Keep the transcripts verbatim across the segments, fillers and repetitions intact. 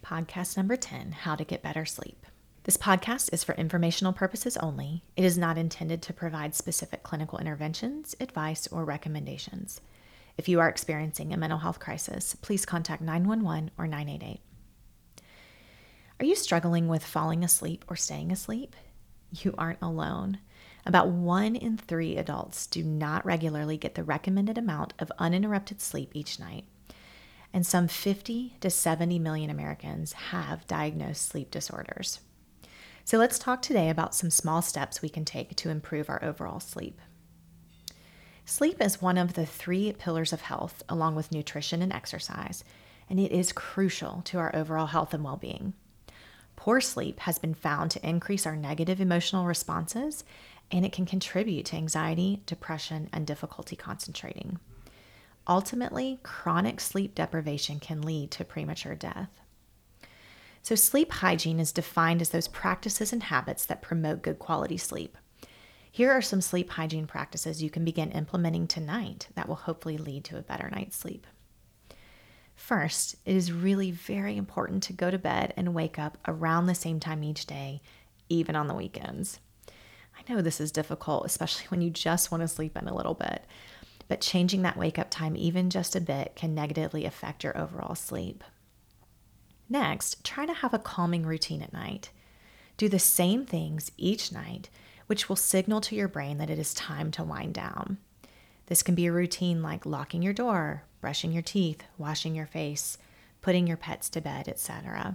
podcast number ten, How to Get Better Sleep. This podcast is for informational purposes only. It is not intended to provide specific clinical interventions, advice, or recommendations. If you are experiencing a mental health crisis, please contact nine one one or nine eight eight. Are you struggling with falling asleep or staying asleep? You aren't alone. About one in three adults do not regularly get the recommended amount of uninterrupted sleep each night. And some fifty to seventy million Americans have diagnosed sleep disorders. So let's talk today about some small steps we can take to improve our overall sleep. Sleep is one of the three pillars of health, along with nutrition and exercise, and it is crucial to our overall health and well-being. Poor sleep has been found to increase our negative emotional responses, and it can contribute to anxiety, depression, and difficulty concentrating. Ultimately, chronic sleep deprivation can lead to premature death. So sleep hygiene is defined as those practices and habits that promote good quality sleep. Here are some sleep hygiene practices you can begin implementing tonight that will hopefully lead to a better night's sleep. First, it is really very important to go to bed and wake up around the same time each day, even on the weekends. I know this is difficult, especially when you just want to sleep in a little bit, but changing that wake up time even just a bit can negatively affect your overall sleep. Next, try to have a calming routine at night. Do the same things each night, which will signal to your brain that it is time to wind down. This can be a routine like locking your door, brushing your teeth, washing your face, putting your pets to bed, et cetera.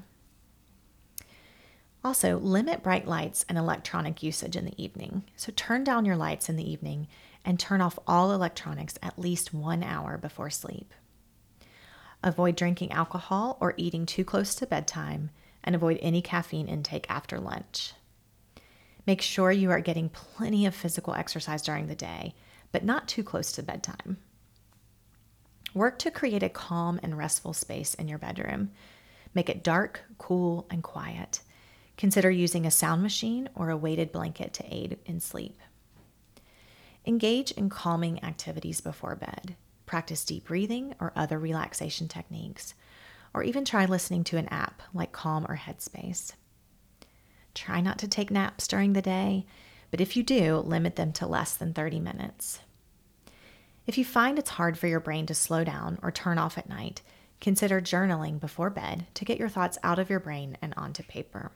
Also, limit bright lights and electronic usage in the evening. So turn down your lights in the evening and turn off all electronics at least one hour before sleep. Avoid drinking alcohol or eating too close to bedtime, and avoid any caffeine intake after lunch. Make sure you are getting plenty of physical exercise during the day, but not too close to bedtime. Work to create a calm and restful space in your bedroom. Make it dark, cool, and quiet. Consider using a sound machine or a weighted blanket to aid in sleep. Engage in calming activities before bed. Practice deep breathing or other relaxation techniques, or even try listening to an app like Calm or Headspace. Try not to take naps during the day, but if you do, limit them to less than thirty minutes. If you find it's hard for your brain to slow down or turn off at night, consider journaling before bed to get your thoughts out of your brain and onto paper.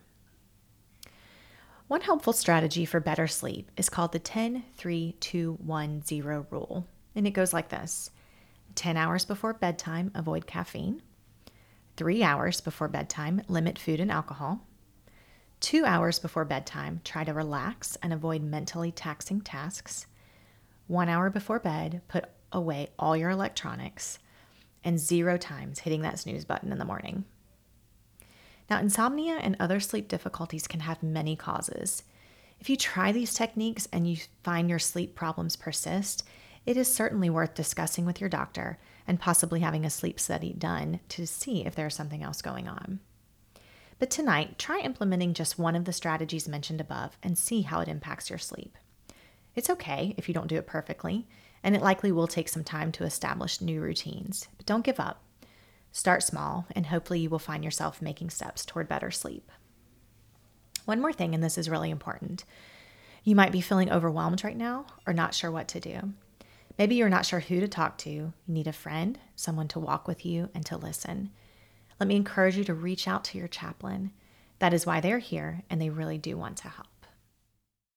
One helpful strategy for better sleep is called the ten three two one zero rule, and it goes like this. ten hours before bedtime, avoid caffeine. three hours before bedtime, limit food and alcohol. two hours before bedtime, try to relax and avoid mentally taxing tasks. one hour before bed, put away all your electronics. And zero times hitting that snooze button in the morning. Now, insomnia and other sleep difficulties can have many causes. If you try these techniques and you find your sleep problems persist, it is certainly worth discussing with your doctor and possibly having a sleep study done to see if there's something else going on. But tonight, try implementing just one of the strategies mentioned above and see how it impacts your sleep. It's okay if you don't do it perfectly, and it likely will take some time to establish new routines, but don't give up. Start small, and hopefully you will find yourself making steps toward better sleep. One more thing, and this is really important. You might be feeling overwhelmed right now or not sure what to do. Maybe you're not sure who to talk to. You need a friend, someone to walk with you, and to listen. Let me encourage you to reach out to your chaplain. That is why they're here, and they really do want to help.